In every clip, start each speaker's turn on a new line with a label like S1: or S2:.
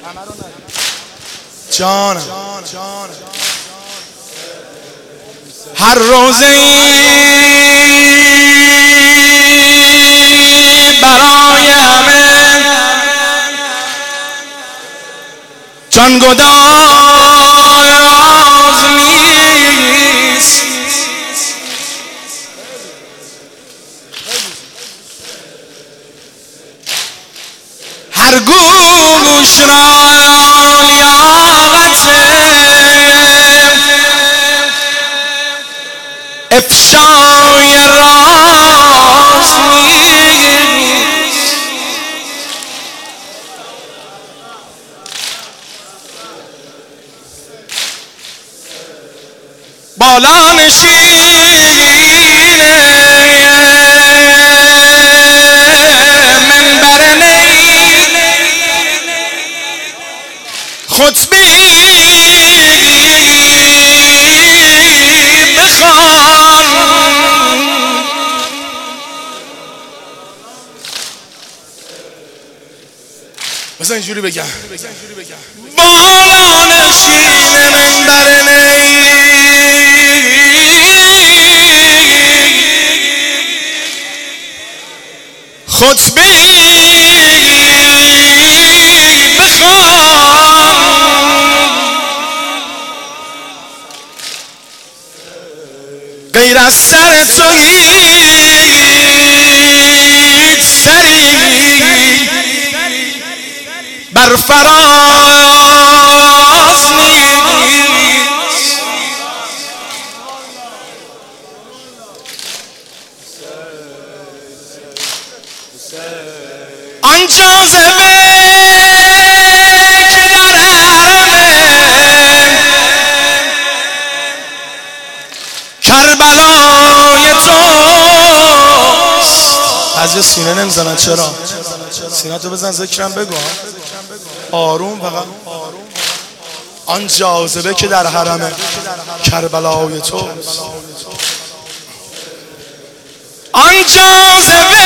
S1: جانم هر روزه برای همه جانگداز نیست. هر گوش را لیاقت افشای راز نیست. بالا نشین منبر نی خطبی بخوان. بذار اینجوری بگم بالا نشین منبر نی خطبی بخوان. غیر از سر تو هیچ سری بر فراز نیست. آن جاذبه که در حرم کربلای توست. از سینه نمیزنن چرا؟ سینه تو بزن ذکرم بگو آروم فقط. آن جاذبه که در حرم کربلای توست. آن جاذبه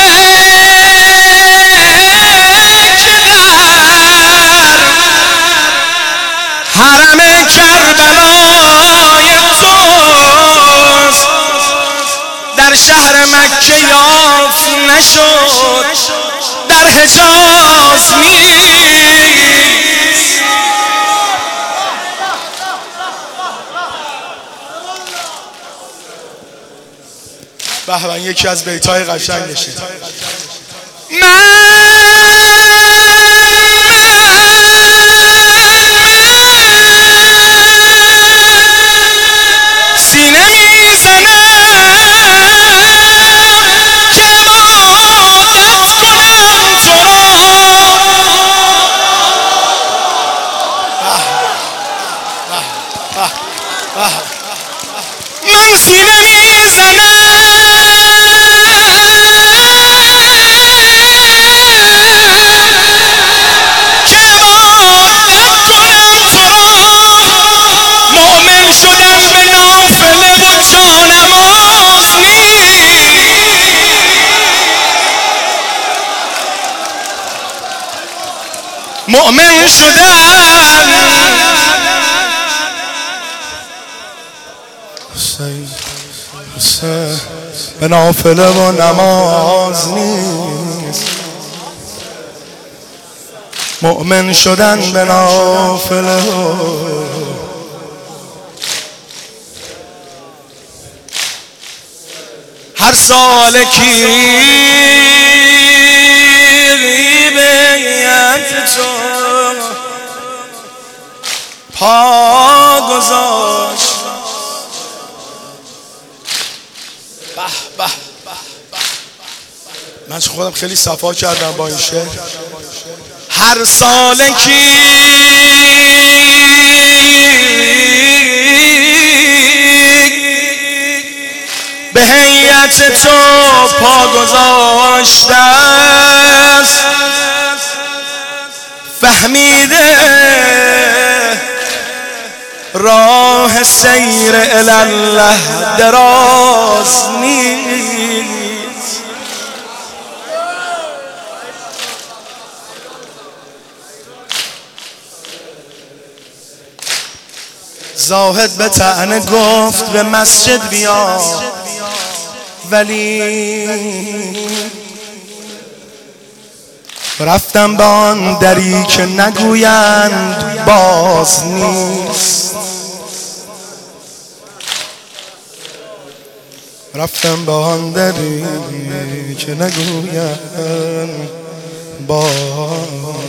S1: که در حرم کربلای توست در شهر مکه یافت نشد در حجاز نیست. بهمن یکی از بیت‌های قشنگشه. سینه میزنم که عبادت کنم تو را. من سینه میزنم مؤمن شدن به نافله و نماز نیست. مؤمن شدن به نافله هر سالکی بیعت تو پا گذاشت. من خودم خیلی صفا کردم با این شعر. هر سالکی به هیئت تو پا گذاشته است. فهمیده راه سیر الله دراز نیست. زاهد به طعنه گفت به مسجد بیا، ولی رفتم به آن دری که نگویند باز نیست. رفتم به آن دری که نگویند باز.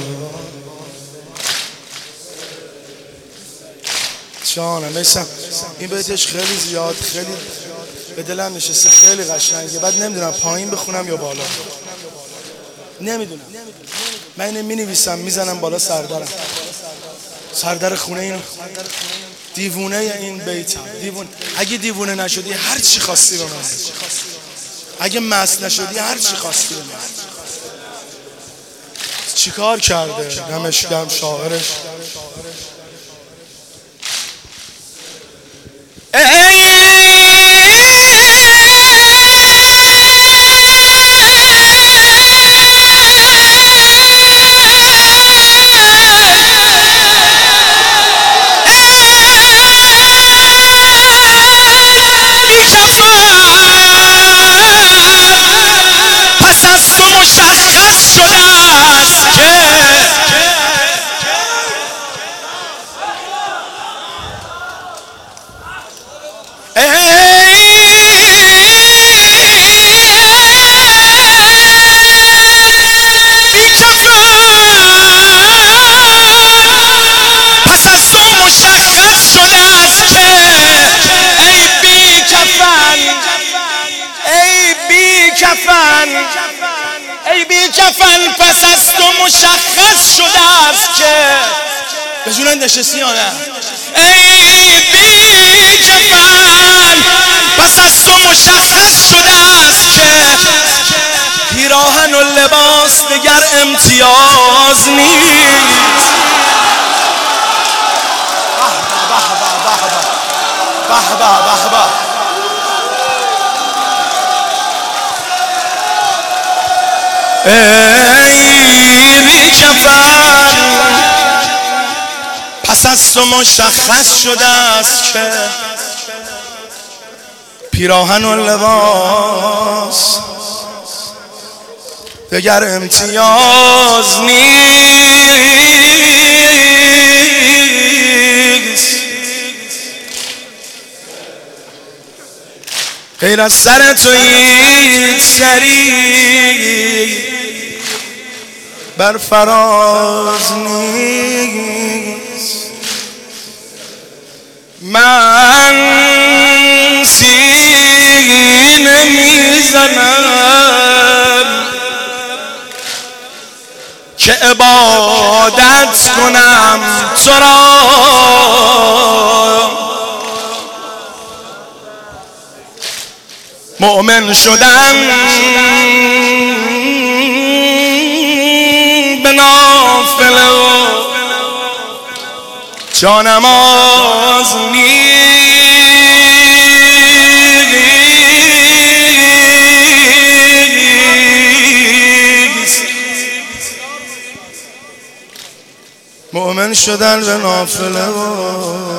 S1: جانم میسم این بیتش خیلی زیاد، خیلی به دلم نشسته، خیلی قشنگه. بعد نمیدونم پایین بخونم یا بالا، نمیدونم. من اینو مینویسم میزنم بالا سردر خونه اینو. دیوونه این بیتم، اگه دیوونه نشدی هر چی خواستی رو من، اگه مست نشدی هر چی خواستی رو من. چیکار کرده دمشکم شاعرش؟ مشخص شده است که پس از تو مشخص شده است که ای بی کفن، ای بی کفن، ای بی کفن، پس از تو مشخص شده است که به جون نشستی یا نه؟ ای بی کفن، پس از تو مشخص شده است که پیراهن و لباس دیگر امتیاز نیست. به به به به. ای بی کفن، پس از تو مشخص شده است که پیراهن و لباس دیگر امتیاز نیست. غیر از سر تو هیچ سری بر فراز نیست. من سینه میزنم که عبادت کنم تو را، مؤمن شدن به نافله و جانماز نیست. مؤمن شدن به نافله و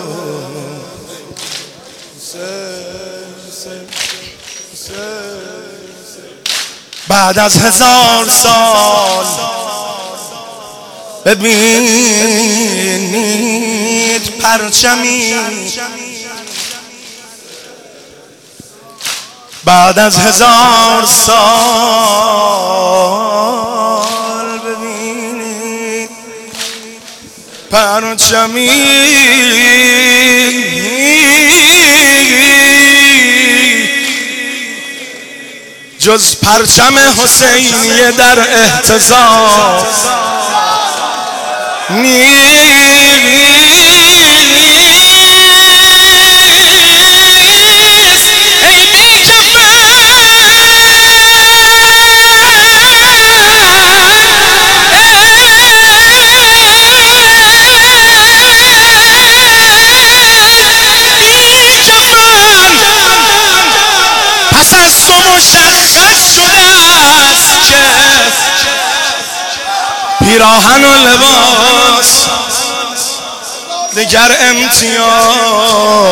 S1: بعد از 1000 سال ببینید پرچمی، بعد از 1000 سال ببینید پرچمی، جز پرچم حسینیه در اهتزاز نیست. ای بی کفن، پس از تو مشخص شده است که پیراهن و لباس دگر امتیاز